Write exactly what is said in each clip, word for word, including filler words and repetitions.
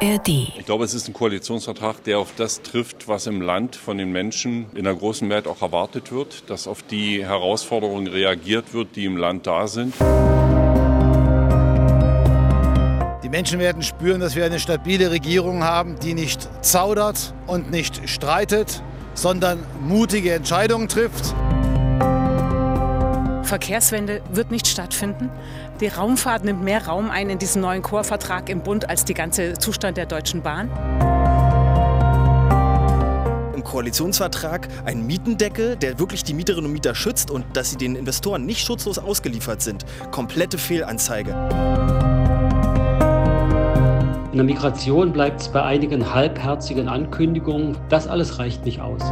R D. Ich glaube, es ist ein Koalitionsvertrag, der auf das trifft, was im Land von den Menschen in der großen Mehrheit auch erwartet wird, dass auf die Herausforderungen reagiert wird, die im Land da sind. Die Menschen werden spüren, dass wir eine stabile Regierung haben, die nicht zaudert und nicht streitet, sondern mutige Entscheidungen trifft. Verkehrswende wird nicht stattfinden. Die Raumfahrt nimmt mehr Raum ein in diesem neuen Korpsvertrag im Bund als der ganze Zustand der Deutschen Bahn. Im Koalitionsvertrag ein Mietendeckel, der wirklich die Mieterinnen und Mieter schützt und dass sie den Investoren nicht schutzlos ausgeliefert sind. Komplette Fehlanzeige. In der Migration bleibt es bei einigen halbherzigen Ankündigungen. Das alles reicht nicht aus.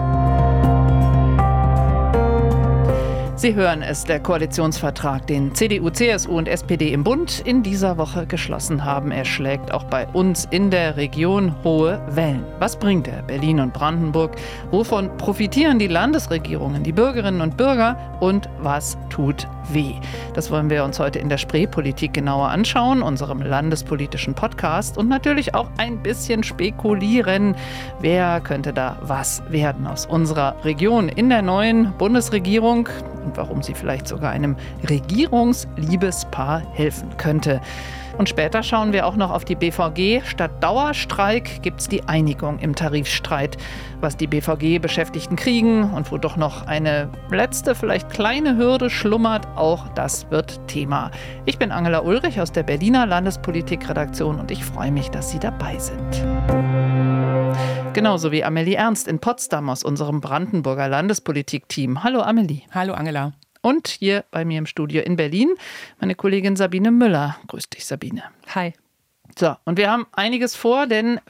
Sie hören es, der Koalitionsvertrag, den C D U, C S U und S P D im Bund in dieser Woche geschlossen haben. Er schlägt auch bei uns in der Region hohe Wellen. Was bringt er Berlin und Brandenburg? Wovon profitieren die Landesregierungen, die Bürgerinnen und Bürger? Und was tut weh? Das wollen wir uns heute in der Spreepolitik genauer anschauen, unserem landespolitischen Podcast, und natürlich auch ein bisschen spekulieren. Wer könnte da was werden aus unserer Region in der neuen Bundesregierung? Und warum sie vielleicht sogar einem Regierungsliebespaar helfen könnte. Und später schauen wir auch noch auf die B V G. Statt Dauerstreik gibt es die Einigung im Tarifstreit. Was die B V G-Beschäftigten kriegen und wo doch noch eine letzte, vielleicht kleine Hürde schlummert, auch das wird Thema. Ich bin Angela Ulrich aus der Berliner Landespolitikredaktion und ich freue mich, dass Sie dabei sind. Genauso wie Amelie Ernst in Potsdam aus unserem Brandenburger Landespolitik-Team. Hallo Amelie. Hallo Angela. Und hier bei mir im Studio in Berlin meine Kollegin Sabine Müller. Grüß dich, Sabine. Hi. So, und wir haben einiges vor, denn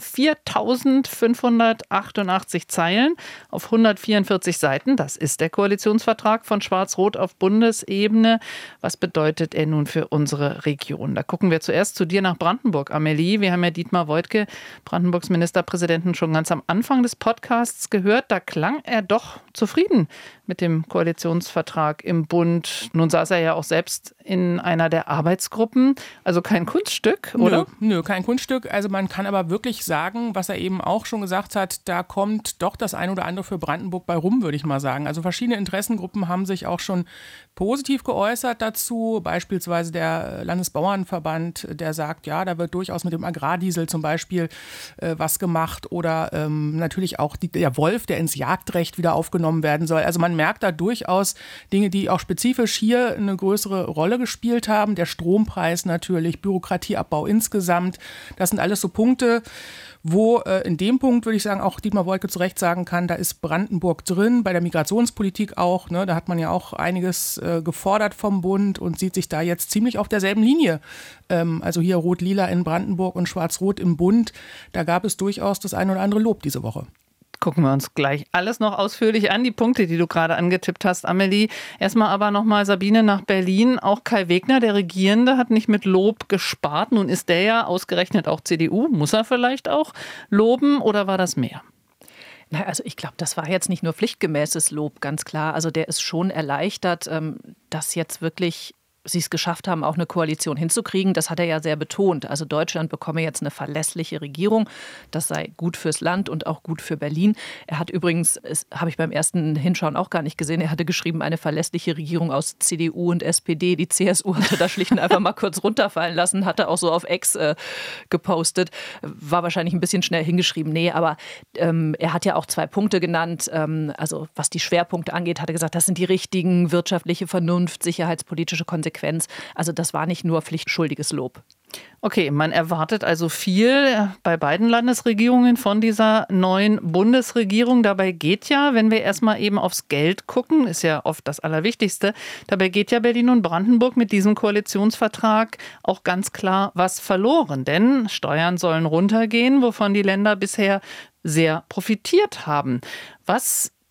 viertausendfünfhundertachtundachtzig Zeilen auf hundertvierundvierzig Seiten. Das ist der Koalitionsvertrag von Schwarz-Rot auf Bundesebene. Was bedeutet er nun für unsere Region? Da gucken wir zuerst zu dir nach Brandenburg, Amelie. Wir haben ja Dietmar Woidke, Brandenburgs Ministerpräsidenten, schon ganz am Anfang des Podcasts gehört. Da klang er doch zufrieden mit dem Koalitionsvertrag im Bund. Nun saß er ja auch selbst in einer der Arbeitsgruppen. Also kein Kunststück, oder? Nö, nö, kein Kunststück. Also man kann aber wirklich sagen, was er eben auch schon gesagt hat, da kommt doch das ein oder andere für Brandenburg bei rum, würde ich mal sagen. Also verschiedene Interessengruppen haben sich auch schon positiv geäußert dazu. Beispielsweise der Landesbauernverband, der sagt, ja, da wird durchaus mit dem Agrardiesel zum Beispiel äh, was gemacht. Oder ähm, natürlich auch die, der Wolf, der ins Jagdrecht wieder aufgenommen werden soll. Also man merkt da durchaus Dinge, die auch spezifisch hier eine größere Rolle gespielt haben. Der Strompreis natürlich, Bürokratieabbau insgesamt. Das sind alles so Punkte, wo äh, in dem Punkt, würde ich sagen, auch Dietmar Woidke zu Recht sagen kann, da ist Brandenburg drin, bei der Migrationspolitik auch. Ne, da hat man ja auch einiges äh, gefordert vom Bund und sieht sich da jetzt ziemlich auf derselben Linie. Ähm, also hier Rot-Lila in Brandenburg und Schwarz-Rot im Bund. Da gab es durchaus das ein oder andere Lob diese Woche. Gucken wir uns gleich alles noch ausführlich an, die Punkte, die du gerade angetippt hast, Amelie. Erstmal aber nochmal Sabine nach Berlin. Auch Kai Wegner, der Regierende, hat nicht mit Lob gespart. Nun ist der ja ausgerechnet auch C D U. Muss er vielleicht auch loben oder war das mehr? Na, also ich glaube, das war jetzt nicht nur pflichtgemäßes Lob, ganz klar. Also der ist schon erleichtert, dass jetzt wirklich sie es geschafft haben, auch eine Koalition hinzukriegen. Das hat er ja sehr betont. Also Deutschland bekomme jetzt eine verlässliche Regierung. Das sei gut fürs Land und auch gut für Berlin. Er hat übrigens, das habe ich beim ersten Hinschauen auch gar nicht gesehen, er hatte geschrieben, eine verlässliche Regierung aus C D U und S P D. Die C S U hatte da schlicht und einfach mal kurz runterfallen lassen, hatte auch so auf X äh, gepostet. War wahrscheinlich ein bisschen schnell hingeschrieben. Nee, aber ähm, er hat ja auch zwei Punkte genannt. Ähm, also was die Schwerpunkte angeht, hat er gesagt, das sind die richtigen, wirtschaftliche Vernunft, sicherheitspolitische Konsequenzen. Also das war nicht nur pflichtschuldiges Lob. Okay, man erwartet also viel bei beiden Landesregierungen von dieser neuen Bundesregierung. Dabei geht ja, wenn wir erstmal eben aufs Geld gucken, ist ja oft das Allerwichtigste, dabei geht ja Berlin und Brandenburg mit diesem Koalitionsvertrag auch ganz klar was verloren. Denn Steuern sollen runtergehen, wovon die Länder bisher sehr profitiert haben. Was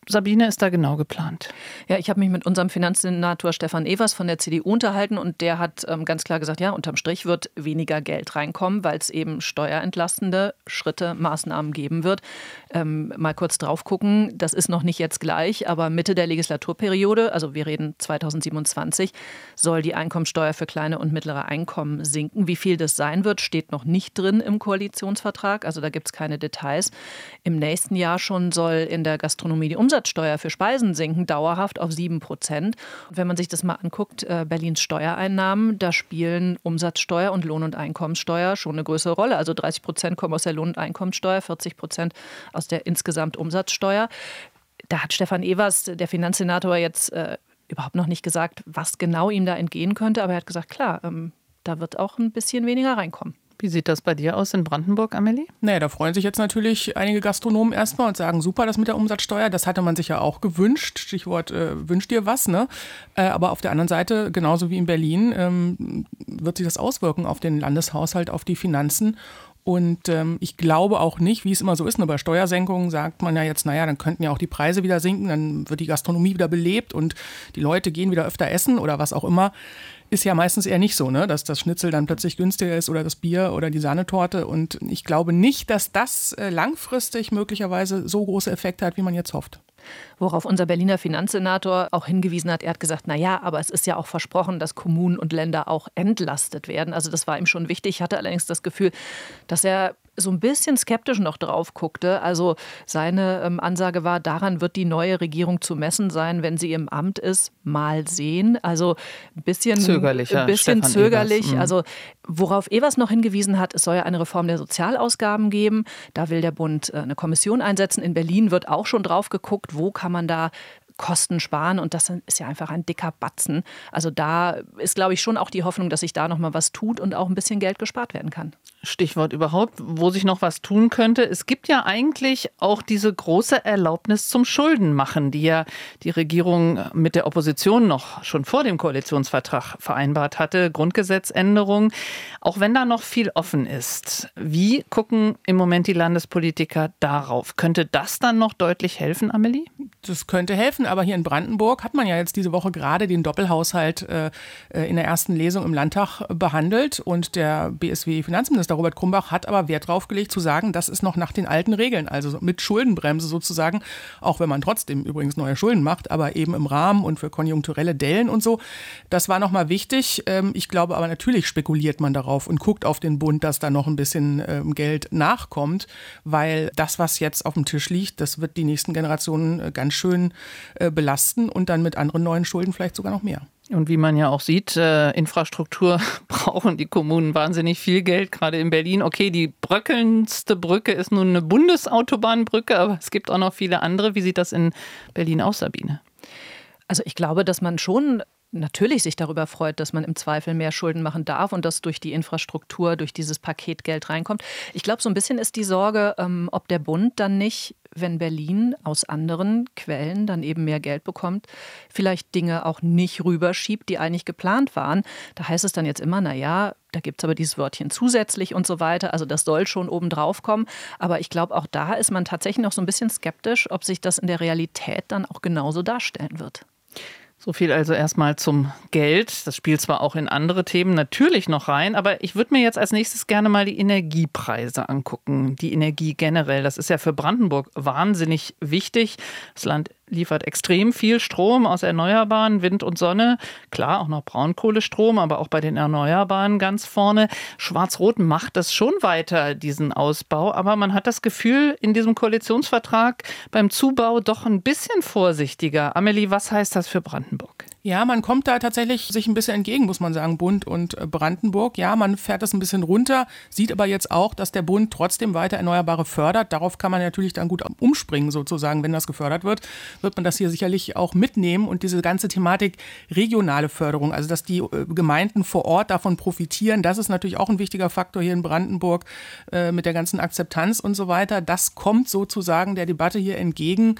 Sabine, ist da genau geplant? Ja, ich habe mich mit unserem Finanzsenator Stefan Evers von der C D U unterhalten und der hat ähm, ganz klar gesagt, ja, unterm Strich wird weniger Geld reinkommen, weil es eben steuerentlastende Schritte, Maßnahmen geben wird. Ähm, mal kurz drauf gucken, das ist noch nicht jetzt gleich, aber Mitte der Legislaturperiode, also wir reden zweitausendsiebenundzwanzig, soll die Einkommensteuer für kleine und mittlere Einkommen sinken. Wie viel das sein wird, steht noch nicht drin im Koalitionsvertrag, also da gibt es keine Details. Im nächsten Jahr schon soll in der Gastronomie die Umsatzsteuer für Speisen sinken, dauerhaft auf sieben Prozent. Und wenn man sich das mal anguckt, äh, Berlins Steuereinnahmen, da spielen Umsatzsteuer und Lohn- und Einkommensteuer schon eine größere Rolle. Also dreißig Prozent kommen aus der Lohn- und Einkommensteuer, vierzig Prozent aus der insgesamt Umsatzsteuer. Da hat Stefan Evers, der Finanzsenator, jetzt äh, überhaupt noch nicht gesagt, was genau ihm da entgehen könnte. Aber er hat gesagt, klar, ähm, da wird auch ein bisschen weniger reinkommen. Wie sieht das bei dir aus in Brandenburg, Amelie? Naja, da freuen sich jetzt natürlich einige Gastronomen erstmal und sagen, super, das mit der Umsatzsteuer, das hatte man sich ja auch gewünscht. Stichwort, äh, wünscht dir was, ne? Äh, aber auf der anderen Seite, genauso wie in Berlin, ähm, wird sich das auswirken auf den Landeshaushalt, auf die Finanzen. Und ähm, ich glaube auch nicht, wie es immer so ist, nur bei Steuersenkungen sagt man ja jetzt, naja, dann könnten ja auch die Preise wieder sinken, dann wird die Gastronomie wieder belebt und die Leute gehen wieder öfter essen oder was auch immer. Ist ja meistens eher nicht so, ne? Dass das Schnitzel dann plötzlich günstiger ist oder das Bier oder die Sahnetorte. Und ich glaube nicht, dass das langfristig möglicherweise so große Effekte hat, wie man jetzt hofft. Worauf unser Berliner Finanzsenator auch hingewiesen hat, er hat gesagt, na ja, aber es ist ja auch versprochen, dass Kommunen und Länder auch entlastet werden. Also das war ihm schon wichtig. Ich hatte allerdings das Gefühl, dass er so ein bisschen skeptisch noch drauf guckte. Also seine ähm, Ansage war, daran wird die neue Regierung zu messen sein, wenn sie im Amt ist. Mal sehen. Also ein bisschen zögerlich. Ein bisschen Stefan zögerlich. Evers. Mhm. Also worauf Evers noch hingewiesen hat, es soll ja eine Reform der Sozialausgaben geben. Da will der Bund äh, eine Kommission einsetzen. In Berlin wird auch schon drauf geguckt, wo kann man da Kosten sparen und das ist ja einfach ein dicker Batzen. Also da ist, glaube ich, schon auch die Hoffnung, dass sich da noch mal was tut und auch ein bisschen Geld gespart werden kann. Stichwort überhaupt, wo sich noch was tun könnte. Es gibt ja eigentlich auch diese große Erlaubnis zum Schuldenmachen, die ja die Regierung mit der Opposition noch schon vor dem Koalitionsvertrag vereinbart hatte, Grundgesetzänderung. Auch wenn da noch viel offen ist, wie gucken im Moment die Landespolitiker darauf? Könnte das dann noch deutlich helfen, Amelie? Das könnte helfen, aber hier in Brandenburg hat man ja jetzt diese Woche gerade den Doppelhaushalt äh, in der ersten Lesung im Landtag behandelt und der B S W-Finanzminister Robert Krumbach hat aber Wert drauf gelegt zu sagen, das ist noch nach den alten Regeln, also mit Schuldenbremse sozusagen, auch wenn man trotzdem übrigens neue Schulden macht, aber eben im Rahmen und für konjunkturelle Dellen und so. Das war nochmal wichtig. Ich glaube aber natürlich spekuliert man darauf und guckt auf den Bund, dass da noch ein bisschen Geld nachkommt, weil das, was jetzt auf dem Tisch liegt, das wird die nächsten Generationen ganz schön belasten und dann mit anderen neuen Schulden vielleicht sogar noch mehr. Und wie man ja auch sieht, äh, Infrastruktur brauchen die Kommunen wahnsinnig viel Geld, gerade in Berlin. Okay, die bröckelndste Brücke ist nun eine Bundesautobahnbrücke, aber es gibt auch noch viele andere. Wie sieht das in Berlin aus, Sabine? Also ich glaube, dass man schon natürlich sich darüber freut, dass man im Zweifel mehr Schulden machen darf und dass durch die Infrastruktur, durch dieses Paket Geld reinkommt. Ich glaube, so ein bisschen ist die Sorge, ähm, ob der Bund dann nicht, wenn Berlin aus anderen Quellen dann eben mehr Geld bekommt, vielleicht Dinge auch nicht rüberschiebt, die eigentlich geplant waren. Da heißt es dann jetzt immer, na ja, da gibt es aber dieses Wörtchen zusätzlich und so weiter. Also das soll schon oben drauf kommen. Aber ich glaube, auch da ist man tatsächlich noch so ein bisschen skeptisch, ob sich das in der Realität dann auch genauso darstellen wird. So viel also erstmal zum Geld. Das spielt zwar auch in andere Themen natürlich noch rein, aber ich würde mir jetzt als nächstes gerne mal die Energiepreise angucken. Die Energie generell, das ist ja für Brandenburg wahnsinnig wichtig. Das Land liefert extrem viel Strom aus Erneuerbaren, Wind und Sonne. Klar, auch noch Braunkohlestrom, aber auch bei den Erneuerbaren ganz vorne. Schwarz-Rot macht das schon weiter, diesen Ausbau. Aber man hat das Gefühl, in diesem Koalitionsvertrag beim Zubau doch ein bisschen vorsichtiger. Amelie, was heißt das für Brandenburg? Ja, man kommt da tatsächlich sich ein bisschen entgegen, muss man sagen, Bund und Brandenburg. Ja, man fährt das ein bisschen runter, sieht aber jetzt auch, dass der Bund trotzdem weiter Erneuerbare fördert. Darauf kann man natürlich dann gut umspringen sozusagen, wenn das gefördert wird, wird man das hier sicherlich auch mitnehmen. Und diese ganze Thematik regionale Förderung, also dass die Gemeinden vor Ort davon profitieren, das ist natürlich auch ein wichtiger Faktor hier in Brandenburg äh, mit der ganzen Akzeptanz und so weiter. Das kommt sozusagen der Debatte hier entgegen.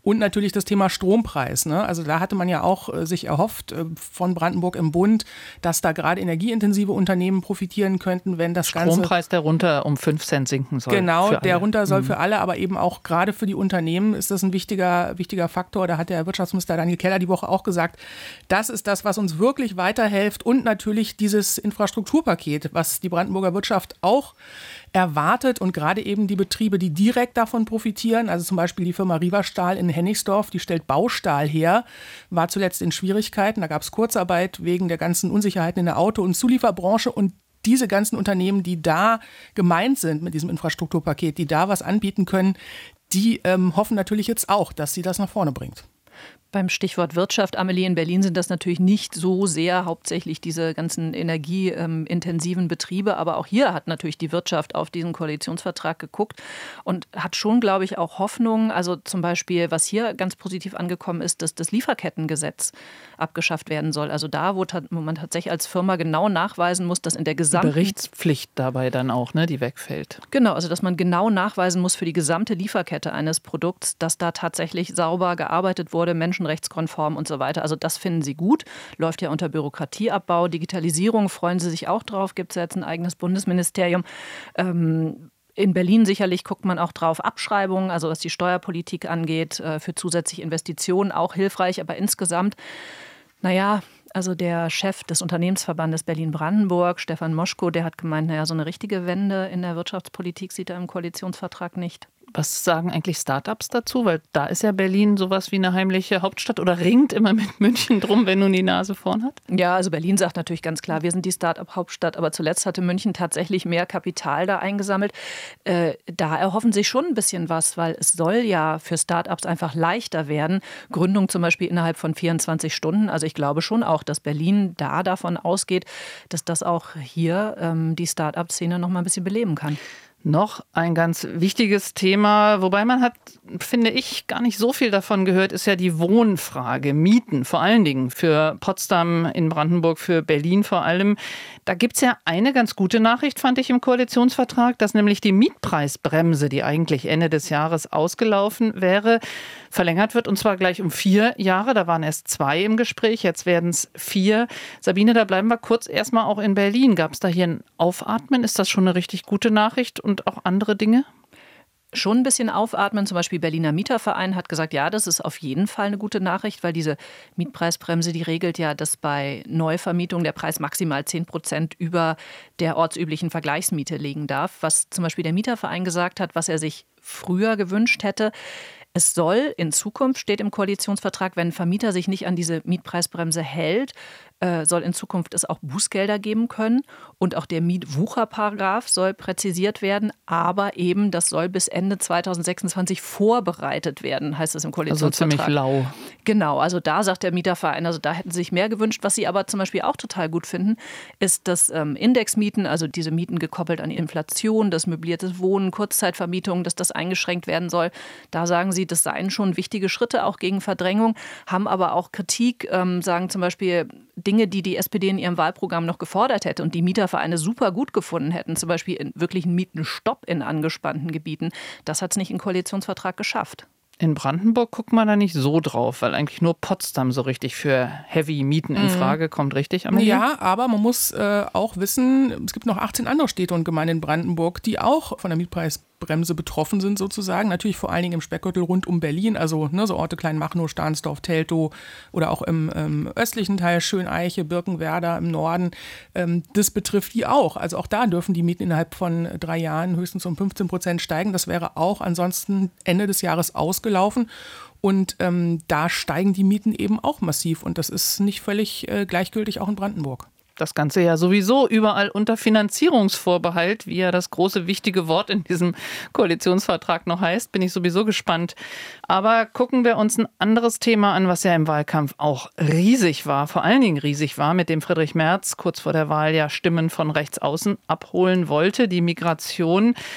Und natürlich das Thema Strompreis. Ne? Also da hatte man ja auch äh, sich erhofft äh, von Brandenburg im Bund, dass da gerade energieintensive Unternehmen profitieren könnten, wenn das Ganze... Strompreis, der runter um fünf Cent sinken soll. Genau, der runter soll mhm. für alle, aber eben auch gerade für die Unternehmen ist das ein wichtiger, wichtiger Faktor. Da hat der Wirtschaftsminister Daniel Keller die Woche auch gesagt, das ist das, was uns wirklich weiterhilft und natürlich dieses Infrastrukturpaket, was die Brandenburger Wirtschaft auch erwartet und gerade eben die Betriebe, die direkt davon profitieren, also zum Beispiel die Firma Riva-Stahl in Hennigsdorf, die stellt Baustahl her, war zuletzt in Schwierigkeiten, da gab es Kurzarbeit wegen der ganzen Unsicherheiten in der Auto- und Zulieferbranche und diese ganzen Unternehmen, die da gemeint sind mit diesem Infrastrukturpaket, die da was anbieten können, die ähm, hoffen natürlich jetzt auch, dass sie das nach vorne bringt. Beim Stichwort Wirtschaft, Amelie, in Berlin sind das natürlich nicht so sehr hauptsächlich diese ganzen energieintensiven Betriebe. Aber auch hier hat natürlich die Wirtschaft auf diesen Koalitionsvertrag geguckt und hat schon, glaube ich, auch Hoffnung. Also zum Beispiel, was hier ganz positiv angekommen ist, dass das Lieferkettengesetz abgeschafft werden soll. Also da, wo, wo man tatsächlich als Firma genau nachweisen muss, dass in der gesamten... Berichtspflicht dabei dann auch, ne, die wegfällt. Genau, also dass man genau nachweisen muss für die gesamte Lieferkette eines Produkts, dass da tatsächlich sauber gearbeitet wurde, Menschen rechtskonform und so weiter. Also das finden Sie gut. Läuft ja unter Bürokratieabbau. Digitalisierung freuen Sie sich auch drauf. Gibt es ja jetzt ein eigenes Bundesministerium. Ähm, in Berlin sicherlich guckt man auch drauf. Abschreibungen, also was die Steuerpolitik angeht, äh, für zusätzliche Investitionen auch hilfreich. Aber insgesamt, naja, also der Chef des Unternehmensverbandes Berlin-Brandenburg, Stefan Moschko, der hat gemeint, naja, so eine richtige Wende in der Wirtschaftspolitik sieht er im Koalitionsvertrag nicht. Was sagen eigentlich Startups dazu? Weil da ist ja Berlin sowas wie eine heimliche Hauptstadt oder ringt immer mit München drum, wenn nun die Nase vorn hat? Ja, also Berlin sagt natürlich ganz klar, wir sind die Start-up-Hauptstadt, aber zuletzt hatte München tatsächlich mehr Kapital da eingesammelt. Äh, da erhoffen sich schon ein bisschen was, weil es soll ja für Start-ups einfach leichter werden. Gründung zum Beispiel innerhalb von vierundzwanzig Stunden. Also ich glaube schon auch, dass Berlin da davon ausgeht, dass das auch hier ähm, die Start-up-Szene noch mal ein bisschen beleben kann. Noch ein ganz wichtiges Thema, wobei man hat, finde ich, gar nicht so viel davon gehört, ist ja die Wohnfrage, Mieten, vor allen Dingen für Potsdam, in Brandenburg, für Berlin vor allem. Da gibt es ja eine ganz gute Nachricht, fand ich im Koalitionsvertrag, dass nämlich die Mietpreisbremse, die eigentlich Ende des Jahres ausgelaufen wäre, verlängert wird und zwar gleich um vier Jahre. Da waren erst zwei im Gespräch, jetzt werden es vier. Sabine, da bleiben wir kurz erstmal auch in Berlin. Gab es da hier ein Aufatmen? Ist das schon eine richtig gute Nachricht und auch andere Dinge? Schon ein bisschen aufatmen. Zum Beispiel Berliner Mieterverein hat gesagt, ja, das ist auf jeden Fall eine gute Nachricht, weil diese Mietpreisbremse, die regelt ja, dass bei Neuvermietung der Preis maximal zehn Prozent über der ortsüblichen Vergleichsmiete liegen darf. Was zum Beispiel der Mieterverein gesagt hat, was er sich früher gewünscht hätte. Es soll in Zukunft, steht im Koalitionsvertrag, wenn ein Vermieter sich nicht an diese Mietpreisbremse hält, äh, soll in Zukunft es auch Bußgelder geben können. Und auch der Mietwucherparagraf soll präzisiert werden. Aber eben, das soll bis Ende zweitausendsechsundzwanzig vorbereitet werden, heißt es im Koalitionsvertrag. Also ziemlich lau. Genau, also da sagt der Mieterverein, also da hätten sie sich mehr gewünscht. Was sie aber zum Beispiel auch total gut finden, ist, dass ähm, Indexmieten, also diese Mieten gekoppelt an Inflation, das möbliertes Wohnen, Kurzzeitvermietung, dass das eingeschränkt werden soll. Da sagen sie, das seien schon wichtige Schritte auch gegen Verdrängung, haben aber auch Kritik, ähm, sagen zum Beispiel Dinge, die die S P D in ihrem Wahlprogramm noch gefordert hätte und die Mietervereine super gut gefunden hätten, zum Beispiel in wirklichen Mietenstopp in angespannten Gebieten. Das hat es nicht im Koalitionsvertrag geschafft. In Brandenburg guckt man da nicht so drauf, weil eigentlich nur Potsdam so richtig für Heavy-Mieten in Frage kommt, richtig? Amelie? Ja, aber man muss äh, auch wissen, es gibt noch achtzehn andere Städte und Gemeinden in Brandenburg, die auch von der Mietpreisbremse betroffen sind sozusagen. Natürlich vor allen Dingen im Speckgürtel rund um Berlin, also ne, so Orte Kleinmachnow, Stahnsdorf, Teltow oder auch im ähm, östlichen Teil Schöneiche, Birkenwerder im Norden. Ähm, das betrifft die auch. Also auch da dürfen die Mieten innerhalb von drei Jahren höchstens um fünfzehn Prozent steigen. Das wäre auch ansonsten Ende des Jahres ausgelaufen. Und ähm, da steigen die Mieten eben auch massiv. Und das ist nicht völlig äh, gleichgültig auch in Brandenburg. Das Ganze ja sowieso überall unter Finanzierungsvorbehalt, wie ja das große wichtige Wort in diesem Koalitionsvertrag noch heißt, bin ich sowieso gespannt. Aber gucken wir uns ein anderes Thema an, was ja im Wahlkampf auch riesig war, vor allen Dingen riesig war, mit dem Friedrich Merz kurz vor der Wahl ja Stimmen von rechts außen abholen wollte, die Migration.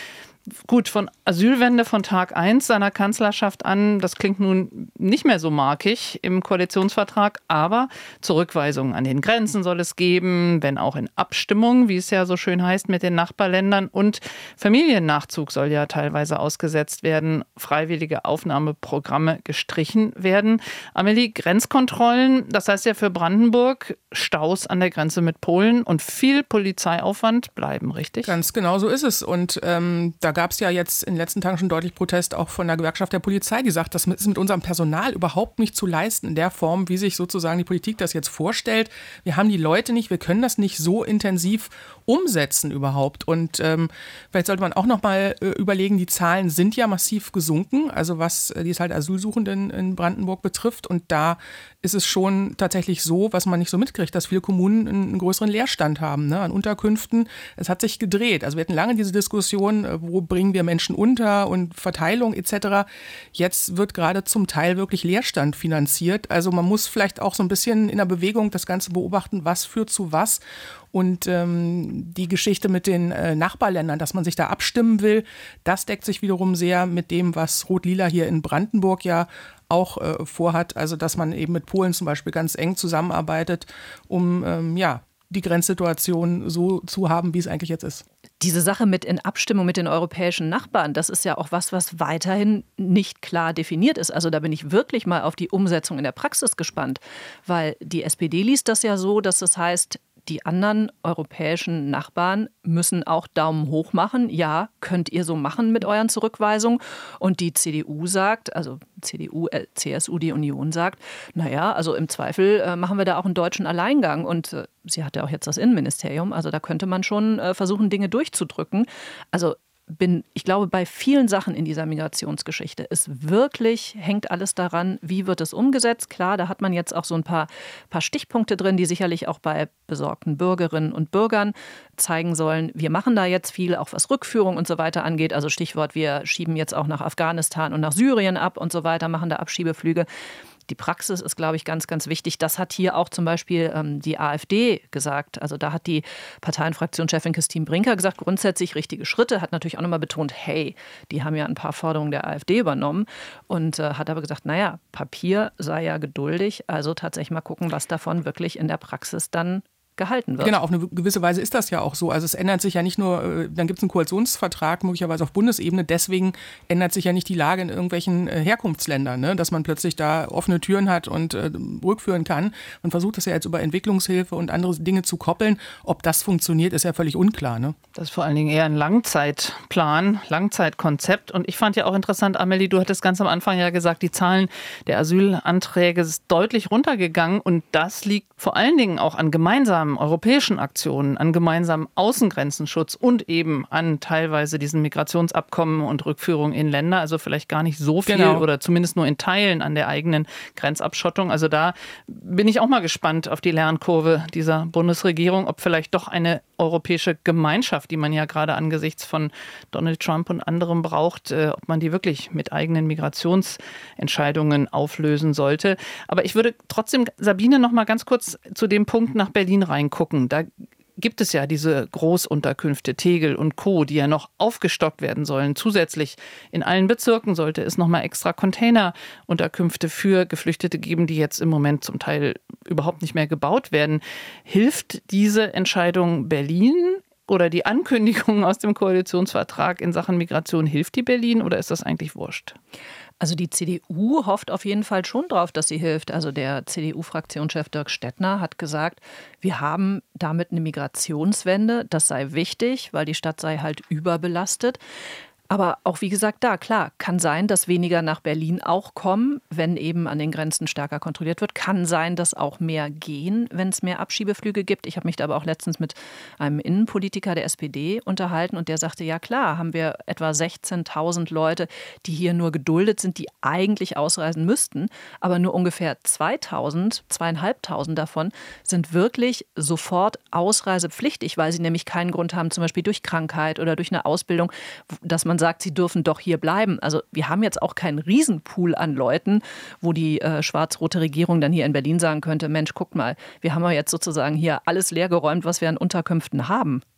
Gut, von Asylwende von Tag eins seiner Kanzlerschaft an, das klingt nun nicht mehr so markig im Koalitionsvertrag, aber Zurückweisungen an den Grenzen soll es geben, wenn auch in Abstimmung, wie es ja so schön heißt, mit den Nachbarländern, und Familiennachzug soll ja teilweise ausgesetzt werden, freiwillige Aufnahmeprogramme gestrichen werden. Amelie, Grenzkontrollen, das heißt ja für Brandenburg Staus an der Grenze mit Polen und viel Polizeiaufwand bleiben, richtig? Ganz genau so ist es. Und ähm, da gab es ja jetzt in den letzten Tagen schon deutlich Protest auch von der Gewerkschaft der Polizei, die sagt, das ist mit unserem Personal überhaupt nicht zu leisten in der Form, wie sich sozusagen die Politik das jetzt vorstellt. Wir haben die Leute nicht, wir können das nicht so intensiv umsetzen überhaupt. Und ähm, vielleicht sollte man auch noch mal äh, überlegen, die Zahlen sind ja massiv gesunken, also was äh, die halt Asylsuchenden in Brandenburg betrifft. Und da ist es schon tatsächlich so, was man nicht so mitkriegt, dass viele Kommunen einen, einen größeren Leerstand haben, ne, an Unterkünften. Es hat sich gedreht. Also wir hatten lange diese Diskussion, äh, wo bringen wir Menschen unter und Verteilung et cetera. Jetzt wird gerade zum Teil wirklich Leerstand finanziert. Also man muss vielleicht auch so ein bisschen in der Bewegung das Ganze beobachten, was führt zu was. Und ähm, die Geschichte mit den äh, Nachbarländern, dass man sich da abstimmen will, das deckt sich wiederum sehr mit dem, was Rot-Lila hier in Brandenburg ja auch äh, vorhat. Also dass man eben mit Polen zum Beispiel ganz eng zusammenarbeitet, um ähm, ja, die Grenzsituation so zu haben, wie es eigentlich jetzt ist. Diese Sache mit in Abstimmung mit den europäischen Nachbarn, das ist ja auch was, was weiterhin nicht klar definiert ist. Also da bin ich wirklich mal auf die Umsetzung in der Praxis gespannt, weil die S P D liest das ja so, dass es heißt, die anderen europäischen Nachbarn müssen auch Daumen hoch machen. Ja, könnt ihr so machen mit euren Zurückweisungen. Und die C D U sagt, also C D U, äh, C S U, die Union sagt, naja, also im Zweifel äh, machen wir da auch einen deutschen Alleingang. Und äh, sie hat ja auch jetzt das Innenministerium. Also da könnte man schon äh, versuchen, Dinge durchzudrücken. Also bin, ich glaube, bei vielen Sachen in dieser Migrationsgeschichte ist wirklich, hängt alles daran, wie wird es umgesetzt. Klar, da hat man jetzt auch so ein paar, paar Stichpunkte drin, die sicherlich auch bei besorgten Bürgerinnen und Bürgern zeigen sollen, wir machen da jetzt viel, auch was Rückführung und so weiter angeht. Also Stichwort, wir schieben jetzt auch nach Afghanistan und nach Syrien ab und so weiter, machen da Abschiebeflüge. Die Praxis ist, glaube ich, ganz, ganz wichtig. Das hat hier auch zum Beispiel ähm, die AfD gesagt. Also da hat die Parteienfraktionschefin Christine Brinker gesagt, grundsätzlich richtige Schritte, hat natürlich auch nochmal betont, hey, die haben ja ein paar Forderungen der AfD übernommen und äh, hat aber gesagt, naja, Papier sei ja geduldig, also tatsächlich mal gucken, was davon wirklich in der Praxis dann gehalten wird. Genau, auf eine gewisse Weise ist das ja auch so. Also es ändert sich ja nicht nur, dann gibt es einen Koalitionsvertrag möglicherweise auf Bundesebene, deswegen ändert sich ja nicht die Lage in irgendwelchen Herkunftsländern, ne? Dass man plötzlich da offene Türen hat und äh, rückführen kann. Man versucht das ja jetzt über Entwicklungshilfe und andere Dinge zu koppeln. Ob das funktioniert, ist ja völlig unklar. Ne? Das ist vor allen Dingen eher ein Langzeitplan, Langzeitkonzept. Und ich fand ja auch interessant, Amelie, du hattest ganz am Anfang ja gesagt, die Zahlen der Asylanträge sind deutlich runtergegangen und das liegt vor allen Dingen auch an gemeinsamen europäischen Aktionen, an gemeinsamen Außengrenzenschutz und eben an teilweise diesen Migrationsabkommen und Rückführung in Länder, also vielleicht gar nicht so viel genau. Oder zumindest nur in Teilen an der eigenen Grenzabschottung. Also da bin ich auch mal gespannt auf die Lernkurve dieser Bundesregierung, ob vielleicht doch eine europäische Gemeinschaft, die man ja gerade angesichts von Donald Trump und anderem braucht, äh, ob man die wirklich mit eigenen Migrationsentscheidungen auflösen sollte. Aber ich würde trotzdem, Sabine, noch mal ganz kurz zu dem Punkt nach Berlin reingucken. Da gibt es ja diese Großunterkünfte Tegel und Co., die ja noch aufgestockt werden sollen. Zusätzlich in allen Bezirken sollte es noch mal extra Containerunterkünfte für Geflüchtete geben, die jetzt im Moment zum Teil überhaupt nicht mehr gebaut werden. Hilft diese Entscheidung Berlin oder die Ankündigung aus dem Koalitionsvertrag in Sachen Migration, hilft die Berlin oder ist das eigentlich wurscht? Also die C D U hofft auf jeden Fall schon drauf, dass sie hilft. Also der C D U-Fraktionschef Dirk Stettner hat gesagt, wir haben damit eine Migrationswende. Das sei wichtig, weil die Stadt sei halt überbelastet. Aber auch wie gesagt, da, klar, kann sein, dass weniger nach Berlin auch kommen, wenn eben an den Grenzen stärker kontrolliert wird. Kann sein, dass auch mehr gehen, wenn es mehr Abschiebeflüge gibt. Ich habe mich da aber auch letztens mit einem Innenpolitiker der S P D unterhalten und der sagte, ja klar, haben wir etwa sechzehntausend Leute, die hier nur geduldet sind, die eigentlich ausreisen müssten. Aber nur ungefähr zweitausend, zweieinhalbtausend davon sind wirklich sofort ausreisepflichtig, weil sie nämlich keinen Grund haben, zum Beispiel durch Krankheit oder durch eine Ausbildung, dass man sagt, sie dürfen doch hier bleiben. Also wir haben jetzt auch keinen Riesenpool an Leuten, wo die äh, schwarz-rote Regierung dann hier in Berlin sagen könnte, Mensch, guck mal, wir haben ja jetzt sozusagen hier alles leergeräumt, was wir an Unterkünften haben.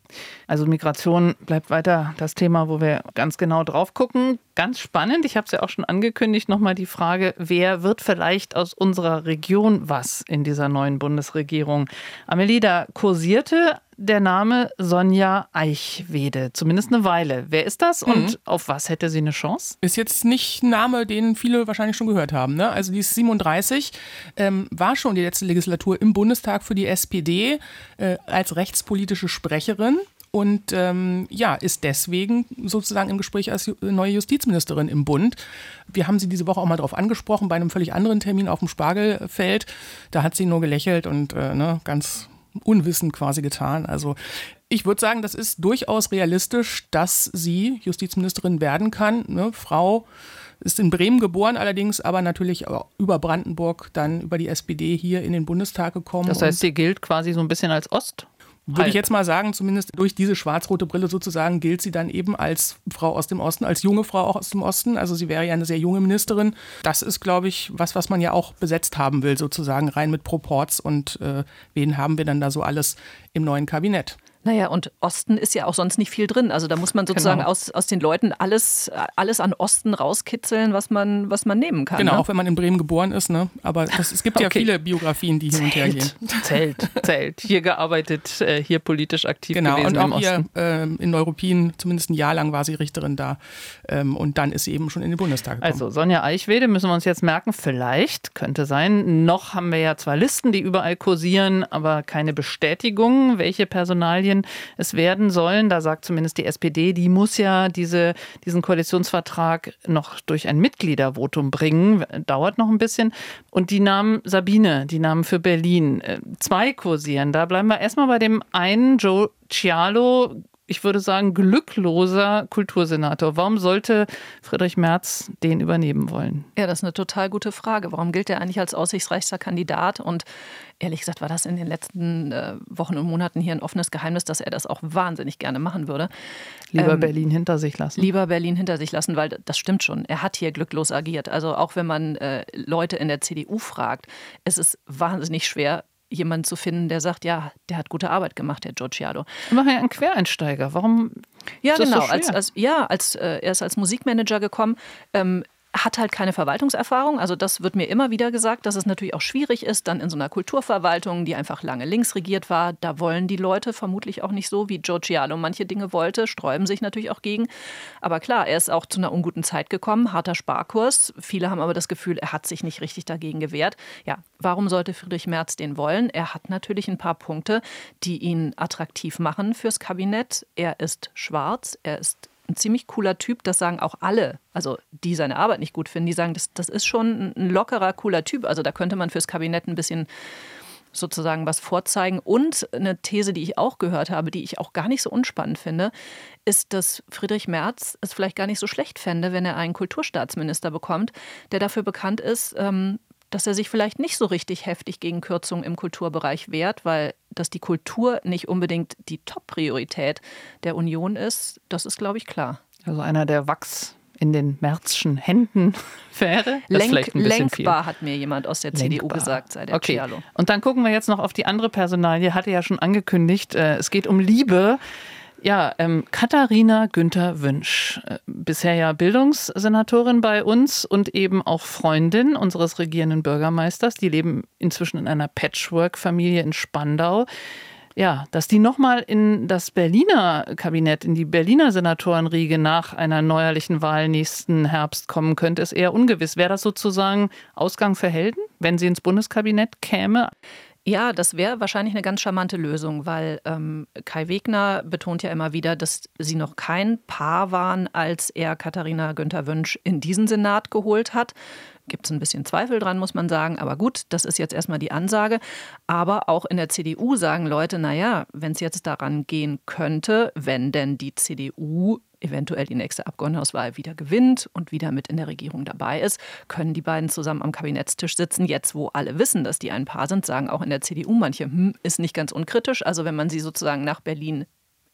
Also Migration bleibt weiter das Thema, wo wir ganz genau drauf gucken. Ganz spannend, ich habe es ja auch schon angekündigt, nochmal die Frage, wer wird vielleicht aus unserer Region was in dieser neuen Bundesregierung? Amelie, da kursierte der Name Sonja Eichwede, zumindest eine Weile. Wer ist das und mhm. auf was hätte sie eine Chance? Ist jetzt nicht ein Name, den viele wahrscheinlich schon gehört haben. Ne? Also die ist siebenunddreißig, ähm, war schon die letzte Legislatur im Bundestag für die S P D äh, als rechtspolitische Sprecherin. Und ähm, ja, ist deswegen sozusagen im Gespräch als neue Justizministerin im Bund. Wir haben sie diese Woche auch mal drauf angesprochen, bei einem völlig anderen Termin auf dem Spargelfeld. Da hat sie nur gelächelt und äh, ne, ganz unwissend quasi getan. Also ich würde sagen, das ist durchaus realistisch, dass sie Justizministerin werden kann. Ne? Frau ist in Bremen geboren allerdings, aber natürlich über Brandenburg dann über die S P D hier in den Bundestag gekommen. Das heißt, sie gilt quasi so ein bisschen als Ost? Würde ich jetzt mal sagen, zumindest durch diese schwarz-rote Brille sozusagen gilt sie dann eben als Frau aus dem Osten, als junge Frau auch aus dem Osten. Also sie wäre ja eine sehr junge Ministerin. Das ist, glaube ich, was, was man ja auch besetzt haben will, sozusagen rein mit Proports. Und äh, wen haben wir dann da so alles im neuen Kabinett? Naja, und Osten ist ja auch sonst nicht viel drin. Also da muss man sozusagen genau. aus, aus den Leuten alles, alles an Osten rauskitzeln, was man, was man nehmen kann. Genau, ne? auch wenn man in Bremen geboren ist. Ne? Aber das, es gibt okay. ja viele Biografien, die hin und her gehen. Zählt, zählt. Hier gearbeitet, hier politisch aktiv genau, gewesen. Genau, und im auch hier Osten. ähm, in Neuruppin, zumindest ein Jahr lang war sie Richterin da. Ähm, und dann ist sie eben schon in den Bundestag gekommen. Also Sonja Eichwede müssen wir uns jetzt merken, vielleicht, könnte sein. Noch haben wir ja zwei Listen, die überall kursieren, aber keine Bestätigung, welche Personalien es werden sollen. Da sagt zumindest die S P D, die muss ja diese, diesen Koalitionsvertrag noch durch ein Mitgliedervotum bringen. Dauert noch ein bisschen. Und die Namen Sabine, die Namen für Berlin, zwei kursieren. Da bleiben wir erstmal bei dem einen, Joe Cialo, ich würde sagen, glückloser Kultursenator. Warum sollte Friedrich Merz den übernehmen wollen? Ja, das ist eine total gute Frage. Warum gilt er eigentlich als aussichtsreichster Kandidat? Und ehrlich gesagt war das in den letzten äh, Wochen und Monaten hier ein offenes Geheimnis, dass er das auch wahnsinnig gerne machen würde. Lieber ähm, Berlin hinter sich lassen. Lieber Berlin hinter sich lassen, weil das stimmt schon. Er hat hier glücklos agiert. Also auch wenn man äh, Leute in der C D U fragt, es ist wahnsinnig schwer, jemanden zu finden, der sagt, ja, der hat gute Arbeit gemacht, der Joe Cialo. Wir machen ja einen Quereinsteiger. Warum ja, ist das genau. so schwer? Als, als, ja, als, äh, er ist als Musikmanager gekommen. Ähm, hat halt keine Verwaltungserfahrung. Also das wird mir immer wieder gesagt, dass es natürlich auch schwierig ist, dann in so einer Kulturverwaltung, die einfach lange links regiert war, da wollen die Leute vermutlich auch nicht so, wie Joe Cialo manche Dinge wollte, sträuben sich natürlich auch gegen. Aber klar, er ist auch zu einer unguten Zeit gekommen, harter Sparkurs. Viele haben aber das Gefühl, er hat sich nicht richtig dagegen gewehrt. Ja, warum sollte Friedrich Merz den wollen? Er hat natürlich ein paar Punkte, die ihn attraktiv machen fürs Kabinett. Er ist schwarz, er ist ein ziemlich cooler Typ, das sagen auch alle, also die seine Arbeit nicht gut finden, die sagen, das, das ist schon ein lockerer, cooler Typ. Also da könnte man fürs Kabinett ein bisschen sozusagen was vorzeigen. Und eine These, die ich auch gehört habe, die ich auch gar nicht so unspannend finde, ist, dass Friedrich Merz es vielleicht gar nicht so schlecht fände, wenn er einen Kulturstaatsminister bekommt, der dafür bekannt ist, ähm, dass er sich vielleicht nicht so richtig heftig gegen Kürzungen im Kulturbereich wehrt, weil dass die Kultur nicht unbedingt die Top-Priorität der Union ist, das ist, glaube ich, klar. Also einer, der Wachs in den Märzschen Händen wäre. Das Lenk, vielleicht ein bisschen lenkbar, viel. Hat mir jemand aus der lenkbar. C D U gesagt, sei der okay. Cialo. Und dann gucken wir jetzt noch auf die andere Personalie. Hatte ja schon angekündigt, äh, es geht um Liebe. Ja, ähm, Katharina Günther-Wünsch, äh, bisher ja Bildungssenatorin bei uns und eben auch Freundin unseres regierenden Bürgermeisters. Die leben inzwischen in einer Patchwork-Familie in Spandau. Ja, dass die nochmal in das Berliner Kabinett, in die Berliner Senatorenriege nach einer neuerlichen Wahl nächsten Herbst kommen könnte, ist eher ungewiss. Wäre das sozusagen Ausgang für Helden, wenn sie ins Bundeskabinett käme? Ja, das wäre wahrscheinlich eine ganz charmante Lösung, weil ähm, Kai Wegner betont ja immer wieder, dass sie noch kein Paar waren, als er Katharina Günther-Wünsch in diesen Senat geholt hat. Gibt es ein bisschen Zweifel dran, muss man sagen. Aber gut, das ist jetzt erstmal die Ansage. Aber auch in der C D U sagen Leute, naja, wenn es jetzt daran gehen könnte, wenn denn die C D U eventuell die nächste Abgeordnetenhauswahl wieder gewinnt und wieder mit in der Regierung dabei ist, können die beiden zusammen am Kabinettstisch sitzen. Jetzt, wo alle wissen, dass die ein Paar sind, sagen auch in der C D U manche, hm, ist nicht ganz unkritisch. Also wenn man sie sozusagen nach Berlin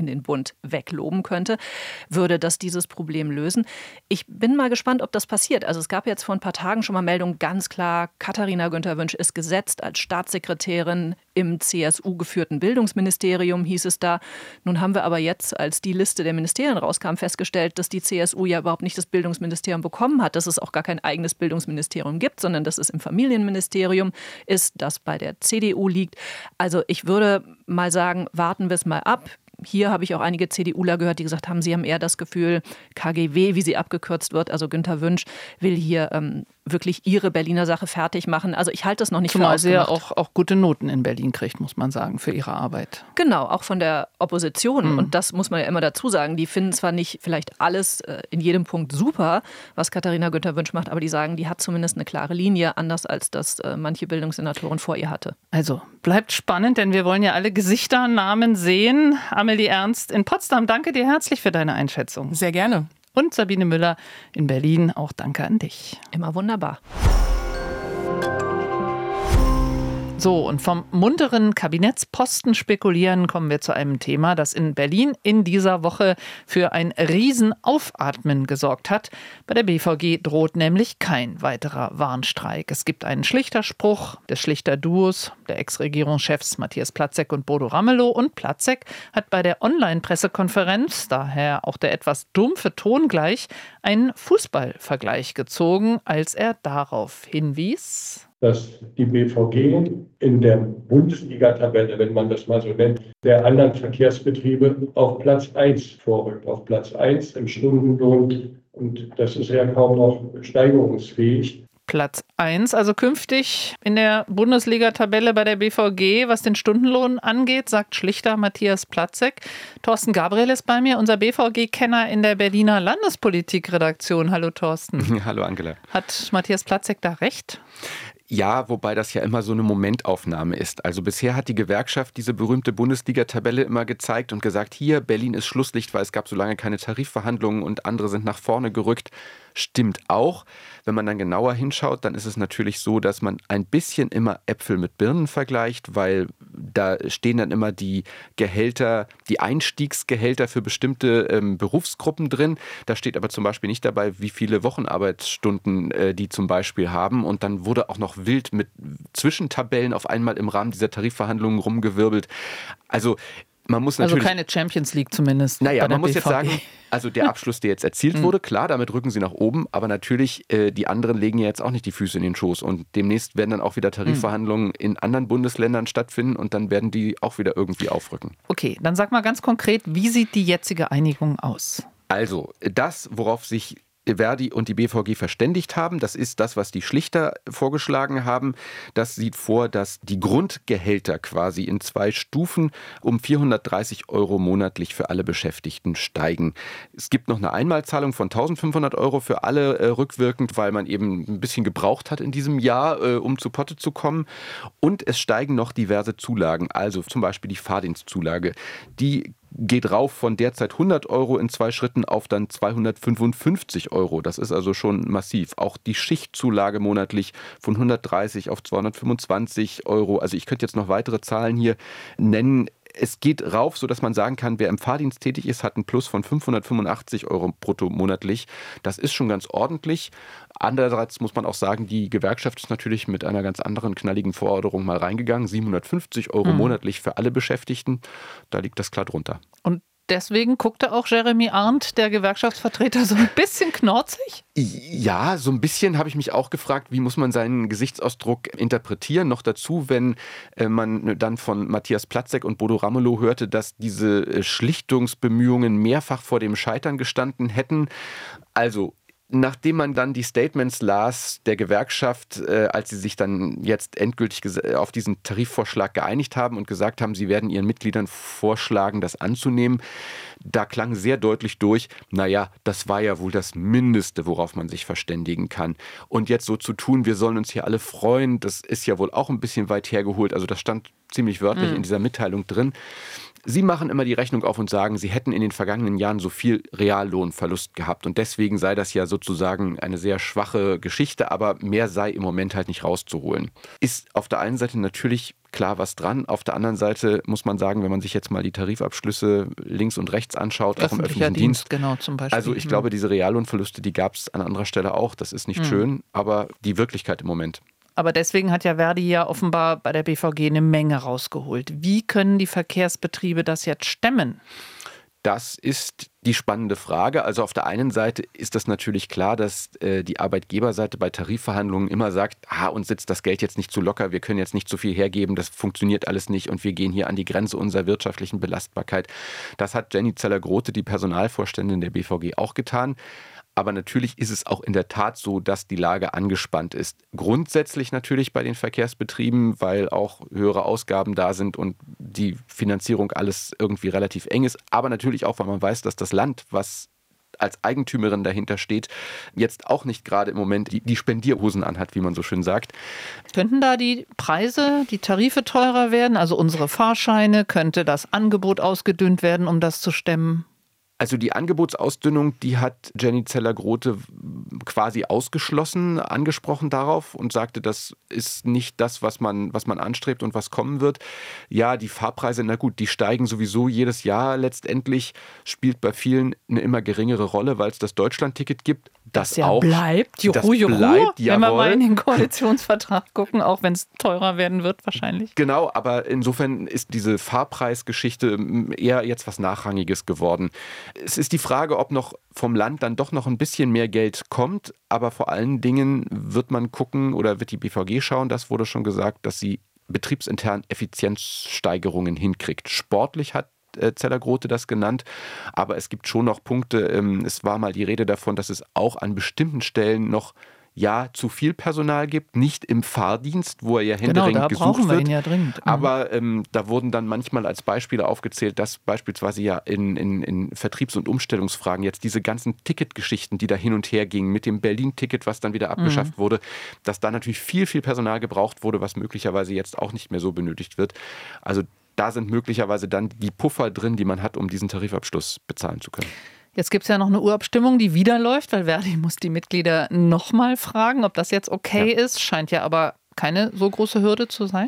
in den Bund wegloben könnte, würde das dieses Problem lösen. Ich bin mal gespannt, ob das passiert. Also es gab jetzt vor ein paar Tagen schon mal Meldungen, ganz klar, Katharina Günther-Wünsch ist gesetzt als Staatssekretärin im C S U-geführten Bildungsministerium, hieß es da. Nun haben wir aber jetzt, als die Liste der Ministerien rauskam, festgestellt, dass die C S U ja überhaupt nicht das Bildungsministerium bekommen hat, dass es auch gar kein eigenes Bildungsministerium gibt, sondern dass es im Familienministerium ist, das bei der C D U liegt. Also ich würde mal sagen, warten wir es mal ab. Hier habe ich auch einige CDUler gehört, die gesagt haben, sie haben eher das Gefühl, K G W, wie sie abgekürzt wird, also Günther Wünsch, will hier ähm, wirklich ihre Berliner Sache fertig machen. Also ich halte das noch nicht Zumal für ausgemacht. sie ja auch, auch gute Noten in Berlin kriegt, muss man sagen, für ihre Arbeit. Genau, auch von der Opposition. Mhm. Und das muss man ja immer dazu sagen. Die finden zwar nicht vielleicht alles äh, in jedem Punkt super, was Katharina Günther-Wünsch macht, aber die sagen, die hat zumindest eine klare Linie, anders als das äh, manche Bildungssenatorin vor ihr hatte. Also bleibt spannend, denn wir wollen ja alle Gesichter, Namen sehen. Amelie Ernst in Potsdam, danke dir herzlich für deine Einschätzung. Sehr gerne. Und Sabine Müller in Berlin, auch danke an dich. Immer wunderbar. So, und vom munteren Kabinettsposten spekulieren kommen wir zu einem Thema, das in Berlin in dieser Woche für ein Riesenaufatmen gesorgt hat. Bei der B V G droht nämlich kein weiterer Warnstreik. Es gibt einen Schlichterspruch des Schlichterduos der Ex-Regierungschefs Matthias Platzek und Bodo Ramelow. Und Platzek hat bei der Online-Pressekonferenz, daher auch der etwas dumpfe Ton gleich, einen Fußballvergleich gezogen, als er darauf hinwies, dass die B V G in der Bundesliga-Tabelle, wenn man das mal so nennt, der anderen Verkehrsbetriebe auf Platz eins vorrückt. Auf Platz eins im Stundenlohn. Und das ist ja kaum noch steigerungsfähig. Platz eins, also künftig in der Bundesliga-Tabelle bei der B V G, was den Stundenlohn angeht, sagt Schlichter Matthias Platzek. Thorsten Gabriel ist bei mir, unser B V G-Kenner in der Berliner Landespolitik-Redaktion. Hallo Thorsten. Hallo Angela. Hat Matthias Platzek da recht? Ja, wobei das ja immer so eine Momentaufnahme ist. Also bisher hat die Gewerkschaft diese berühmte Bundesliga-Tabelle immer gezeigt und gesagt, hier, Berlin ist Schlusslicht, weil es gab so lange keine Tarifverhandlungen und andere sind nach vorne gerückt. Stimmt auch. Wenn man dann genauer hinschaut, dann ist es natürlich so, dass man ein bisschen immer Äpfel mit Birnen vergleicht, weil da stehen dann immer die Gehälter, die Einstiegsgehälter für bestimmte ähm, Berufsgruppen drin. Da steht aber zum Beispiel nicht dabei, wie viele Wochenarbeitsstunden äh, die zum Beispiel haben. Und dann wurde auch noch wild mit Zwischentabellen auf einmal im Rahmen dieser Tarifverhandlungen rumgewirbelt. Also man muss natürlich, also keine Champions League zumindest. Naja, bei der man muss B V G. jetzt sagen, also der Abschluss, der jetzt erzielt wurde, klar, damit rücken sie nach oben, aber natürlich, äh, die anderen legen ja jetzt auch nicht die Füße in den Schoß und demnächst werden dann auch wieder Tarifverhandlungen in anderen Bundesländern stattfinden und dann werden die auch wieder irgendwie aufrücken. Okay, dann sag mal ganz konkret, wie sieht die jetzige Einigung aus? Also, das, worauf sich Verdi und die B V G verständigt haben. Das ist das, was die Schlichter vorgeschlagen haben. Das sieht vor, dass die Grundgehälter quasi in zwei Stufen um vierhundertdreißig Euro monatlich für alle Beschäftigten steigen. Es gibt noch eine Einmalzahlung von eintausendfünfhundert Euro für alle äh, rückwirkend, weil man eben ein bisschen gebraucht hat in diesem Jahr, äh, um zu Potte zu kommen. Und es steigen noch diverse Zulagen, also zum Beispiel die Fahrdienstzulage. Die geht rauf von derzeit hundert Euro in zwei Schritten auf dann zweihundertfünfundfünfzig Euro. Das ist also schon massiv. Auch die Schichtzulage monatlich von hundertdreißig auf zweihundertfünfundzwanzig Euro. Also ich könnte jetzt noch weitere Zahlen hier nennen. Es geht rauf, sodass man sagen kann, wer im Fahrdienst tätig ist, hat einen Plus von fünfhundertfünfundachtzig Euro brutto monatlich. Das ist schon ganz ordentlich. Andererseits muss man auch sagen, die Gewerkschaft ist natürlich mit einer ganz anderen knalligen Forderung mal reingegangen. siebenhundertfünfzig Euro mhm. monatlich für alle Beschäftigten. Da liegt das klar drunter. Und deswegen guckte auch Jeremy Arndt, der Gewerkschaftsvertreter, so ein bisschen knorzig? Ja, so ein bisschen habe ich mich auch gefragt, wie muss man seinen Gesichtsausdruck interpretieren. Noch dazu, wenn äh, man dann von Matthias Platzek und Bodo Ramelow hörte, dass diese äh, Schlichtungsbemühungen mehrfach vor dem Scheitern gestanden hätten. Also nachdem man dann die Statements las der Gewerkschaft, äh, als sie sich dann jetzt endgültig auf diesen Tarifvorschlag geeinigt haben und gesagt haben, sie werden ihren Mitgliedern vorschlagen, das anzunehmen, da klang sehr deutlich durch, naja, das war ja wohl das Mindeste, worauf man sich verständigen kann. Und jetzt so zu tun, wir sollen uns hier alle freuen, das ist ja wohl auch ein bisschen weit hergeholt. Also das stand ziemlich wörtlich mhm. in dieser Mitteilung drin. Sie machen immer die Rechnung auf und sagen, sie hätten in den vergangenen Jahren so viel Reallohnverlust gehabt und deswegen sei das ja sozusagen eine sehr schwache Geschichte, aber mehr sei im Moment halt nicht rauszuholen. Ist auf der einen Seite natürlich klar was dran. Auf der anderen Seite muss man sagen, wenn man sich jetzt mal die Tarifabschlüsse links und rechts anschaut, auch im öffentlichen Dienst. Genau, zum Beispiel. Also ich hm. glaube, diese Reallohnverluste, die gab es an anderer Stelle auch. Das ist nicht hm. schön, aber die Wirklichkeit im Moment. Aber deswegen hat ja Verdi ja offenbar bei der B V G eine Menge rausgeholt. Wie können die Verkehrsbetriebe das jetzt stemmen? Das ist die spannende Frage. Also auf der einen Seite ist das natürlich klar, dass äh, die Arbeitgeberseite bei Tarifverhandlungen immer sagt, ah, uns sitzt das Geld jetzt nicht zu locker, wir können jetzt nicht zu viel hergeben, das funktioniert alles nicht und wir gehen hier an die Grenze unserer wirtschaftlichen Belastbarkeit. Das hat Jenny Zeller-Grote, die Personalvorständin der B V G, auch getan. Aber natürlich ist es auch in der Tat so, dass die Lage angespannt ist. Grundsätzlich natürlich bei den Verkehrsbetrieben, weil auch höhere Ausgaben da sind und die Finanzierung alles irgendwie relativ eng ist. Aber natürlich auch, weil man weiß, dass das Land, was als Eigentümerin dahinter steht, jetzt auch nicht gerade im Moment die, die Spendierhosen anhat, wie man so schön sagt. Könnten da die Preise, die Tarife teurer werden? Also unsere Fahrscheine, könnte das Angebot ausgedünnt werden, um das zu stemmen? Also die Angebotsausdünnung, die hat Jenny Zeller-Grote quasi ausgeschlossen, angesprochen darauf und sagte, das ist nicht das, was man, was man anstrebt und was kommen wird. Ja, die Fahrpreise, na gut, die steigen sowieso jedes Jahr letztendlich, spielt bei vielen eine immer geringere Rolle, weil es das Deutschlandticket gibt. Das, das ja auch, bleibt, juhu, das juhu, bleibt, wenn wir mal in den Koalitionsvertrag gucken, auch wenn es teurer werden wird wahrscheinlich. Genau, aber insofern ist diese Fahrpreisgeschichte eher jetzt was Nachrangiges geworden. Es ist die Frage, ob noch vom Land dann doch noch ein bisschen mehr Geld kommt, aber vor allen Dingen wird man gucken oder wird die B V G schauen, das wurde schon gesagt, dass sie betriebsintern Effizienzsteigerungen hinkriegt. Sportlich hat Zeller-Grote das genannt, aber es gibt schon noch Punkte, es war mal die Rede davon, dass es auch an bestimmten Stellen noch ja zu viel Personal gibt, nicht im Fahrdienst, wo er ja händeringend genau, da gesucht brauchen wir wird. Ihn ja dringend. Mhm. Aber ähm, da wurden dann manchmal als Beispiele aufgezählt, dass beispielsweise ja in, in, in Vertriebs- und Umstellungsfragen jetzt diese ganzen Ticketgeschichten, die da hin und her gingen, mit dem Berlin-Ticket, was dann wieder abgeschafft mhm. wurde, dass da natürlich viel, viel Personal gebraucht wurde, was möglicherweise jetzt auch nicht mehr so benötigt wird. Also da sind möglicherweise dann die Puffer drin, die man hat, um diesen Tarifabschluss bezahlen zu können. Jetzt gibt es ja noch eine Urabstimmung, die wieder läuft, weil Verdi muss die Mitglieder nochmal fragen, ob das jetzt okay ja. ist. Scheint ja aber keine so große Hürde zu sein.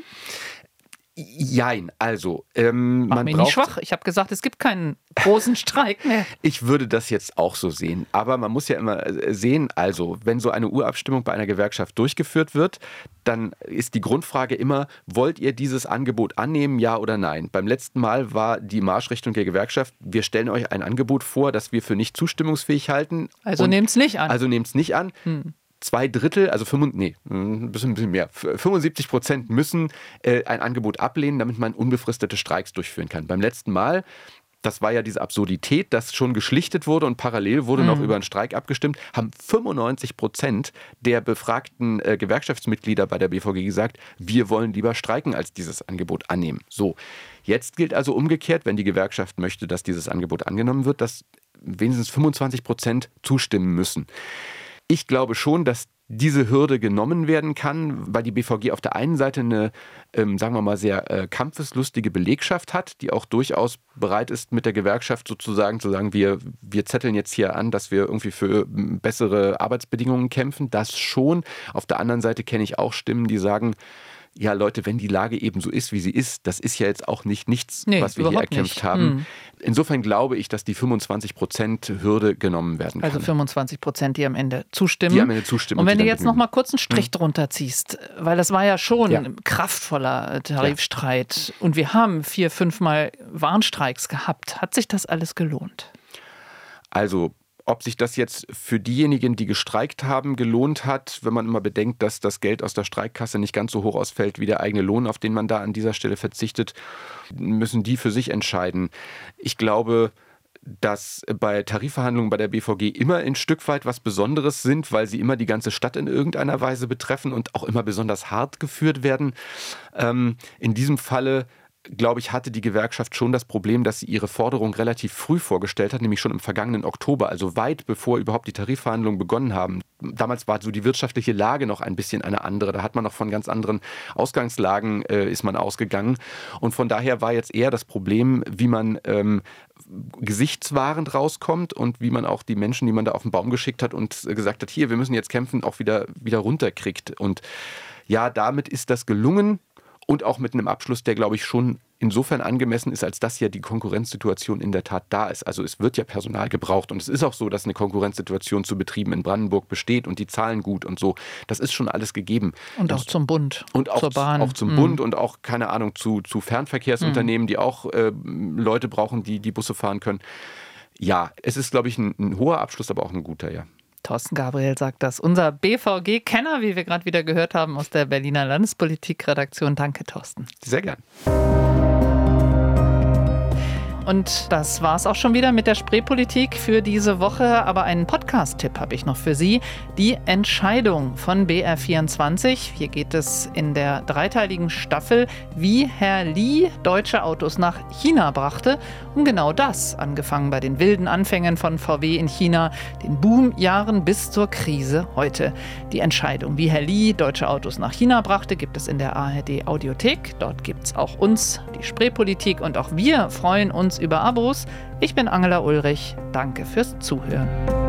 Jein, also ähm, Mach man mich braucht... nicht schwach. Ich habe gesagt, es gibt keinen großen Streik mehr. Ich würde das jetzt auch so sehen. Aber man muss ja immer sehen, also wenn so eine Urabstimmung bei einer Gewerkschaft durchgeführt wird, dann ist die Grundfrage immer, wollt ihr dieses Angebot annehmen, ja oder nein? Beim letzten Mal war die Marschrichtung der Gewerkschaft, wir stellen euch ein Angebot vor, das wir für nicht zustimmungsfähig halten. Also nehmt es nicht an. Also nehmt es nicht an. Hm. Zwei Drittel, also fünf, nee, ein bisschen, ein bisschen mehr, fünfundsiebzig Prozent müssen äh, ein Angebot ablehnen, damit man unbefristete Streiks durchführen kann. Beim letzten Mal, das war ja diese Absurdität, dass schon geschlichtet wurde und parallel wurde mhm. noch über einen Streik abgestimmt, haben fünfundneunzig Prozent der befragten äh, Gewerkschaftsmitglieder bei der B V G gesagt, wir wollen lieber streiken, als dieses Angebot annehmen. So, jetzt gilt also umgekehrt, wenn die Gewerkschaft möchte, dass dieses Angebot angenommen wird, dass wenigstens fünfundzwanzig Prozent zustimmen müssen. Ich glaube schon, dass diese Hürde genommen werden kann, weil die B V G auf der einen Seite eine, ähm, sagen wir mal, sehr äh, kampfeslustige Belegschaft hat, die auch durchaus bereit ist, mit der Gewerkschaft sozusagen zu sagen, wir, wir zetteln jetzt hier an, dass wir irgendwie für bessere Arbeitsbedingungen kämpfen. Das schon. Auf der anderen Seite kenne ich auch Stimmen, die sagen, ja Leute, wenn die Lage eben so ist, wie sie ist, das ist ja jetzt auch nicht nichts, nee, was wir hier erkämpft nicht. haben. Hm. Insofern glaube ich, dass die fünfundzwanzig Prozent Hürde genommen werden kann. Also fünfundzwanzig Prozent, die am Ende zustimmen. Die am Ende zustimmen. Und wenn du jetzt noch mal kurz einen Strich hm. drunter ziehst, weil das war ja schon ja. ein kraftvoller Tarifstreit ja. und wir haben vier, fünfmal Warnstreiks gehabt. Hat sich das alles gelohnt? Also ob sich das jetzt für diejenigen, die gestreikt haben, gelohnt hat, wenn man immer bedenkt, dass das Geld aus der Streikkasse nicht ganz so hoch ausfällt wie der eigene Lohn, auf den man da an dieser Stelle verzichtet, müssen die für sich entscheiden. Ich glaube, dass bei Tarifverhandlungen bei der B V G immer ein Stück weit was Besonderes sind, weil sie immer die ganze Stadt in irgendeiner Weise betreffen und auch immer besonders hart geführt werden. Ähm, in diesem Falle glaube ich, hatte die Gewerkschaft schon das Problem, dass sie ihre Forderung relativ früh vorgestellt hat, nämlich schon im vergangenen Oktober, also weit bevor überhaupt die Tarifverhandlungen begonnen haben. Damals war so die wirtschaftliche Lage noch ein bisschen eine andere. Da hat man noch von ganz anderen Ausgangslagen äh, ist man ausgegangen. Und von daher war jetzt eher das Problem, wie man ähm, gesichtswahrend rauskommt und wie man auch die Menschen, die man da auf den Baum geschickt hat und gesagt hat, hier, wir müssen jetzt kämpfen, auch wieder, wieder runterkriegt. Und ja, damit ist das gelungen. und auch mit einem Abschluss, der, glaube ich, schon insofern angemessen ist, als dass ja die Konkurrenzsituation in der Tat da ist. Also es wird ja Personal gebraucht und es ist auch so, dass eine Konkurrenzsituation zu Betrieben in Brandenburg besteht und die zahlen gut und so. Das ist schon alles gegeben. Und auch zum Bund, und auch zur Bahn. Auch zum mhm. Bund und auch, keine Ahnung, zu, zu Fernverkehrsunternehmen, mhm. die auch äh, Leute brauchen, die die Busse fahren können. Ja, es ist, glaube ich, ein, ein hoher Abschluss, aber auch ein guter, ja. Thorsten Gabriel sagt das. Unser B V G-Kenner, wie wir gerade wieder gehört haben, aus der Berliner Landespolitik-Redaktion. Danke, Thorsten. Sehr gern. Und das war es auch schon wieder mit der Spreepolitik für diese Woche. Aber einen Podcast-Tipp habe ich noch für Sie. Die Entscheidung von B R vierundzwanzig. Hier geht es in der dreiteiligen Staffel, wie Herr Li deutsche Autos nach China brachte. Um genau das, angefangen bei den wilden Anfängen von V W in China, den Boomjahren bis zur Krise heute. Die Entscheidung, wie Herr Li deutsche Autos nach China brachte, gibt es in der A R D-Audiothek. Dort gibt es auch uns, die Spreepolitik, und auch wir freuen uns über Abos. Ich bin Angela Ulrich. Danke fürs Zuhören.